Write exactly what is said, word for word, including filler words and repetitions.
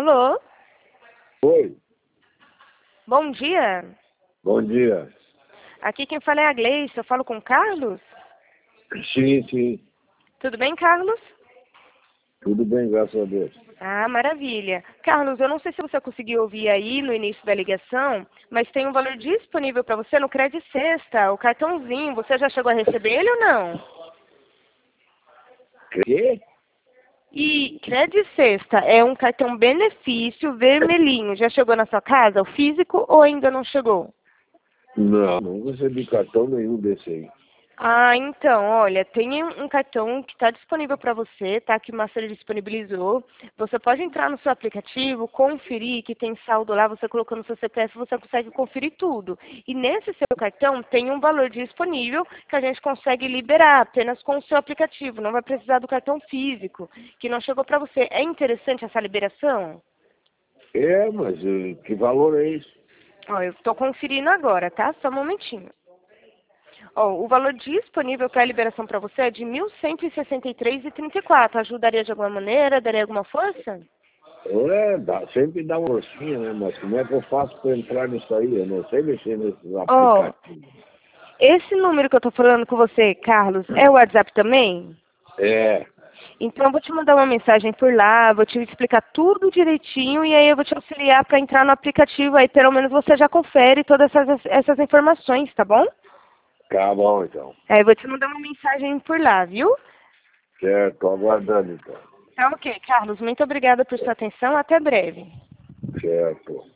Alô? Oi, Bom dia. bom dia. Aqui quem fala é a Gleice. Eu falo com o Carlos? Sim, sim, Tudo bem, Carlos? tudo bem, graças a Deus. Ah, maravilha. Carlos, eu não sei se você conseguiu ouvir aí no início da ligação, mas tem um valor disponível para você no Credit Sexta, o cartãozinho. Você já chegou a receber ele ou não? Quê? E Credit Sexta é um cartão benefício vermelhinho. Já chegou na sua casa, o físico, ou ainda não chegou? Não, não recebi cartão nenhum desse aí. Ah, então, olha, tem um um cartão que está disponível para você, tá? Que o Master disponibilizou. Você pode entrar no seu aplicativo, conferir que tem saldo lá, você colocando o seu C P F, você consegue conferir tudo. E nesse seu cartão tem um valor disponível que a gente consegue liberar apenas com o seu aplicativo. Não vai precisar do cartão físico, que não chegou para você. É interessante essa liberação? É, mas eh, que valor é esse? Ó, eu estou conferindo agora, tá? Só um momentinho. Ó, o valor disponível para a liberação para você é de mil cento e sessenta e três reais e trinta e quatro. Ajudaria de alguma maneira? Daria alguma força? É, dá, sempre dá uma forcinha, né? Mas como é que eu faço para entrar nisso aí? Eu não sei mexer nesses Ó, aplicativos. esse número que eu estou falando com você, Carlos, é o WhatsApp também? É, Então eu vou te mandar uma mensagem por lá, vou te explicar tudo direitinho e aí eu vou te auxiliar para entrar no aplicativo. Aí pelo menos você já confere todas essas, essas informações, tá bom? tá bom então. Aí eu vou te mandar uma mensagem por lá, viu? Certo, tô aguardando então. Tá ok, Carlos. Muito obrigada por sua atenção. Até breve. Certo.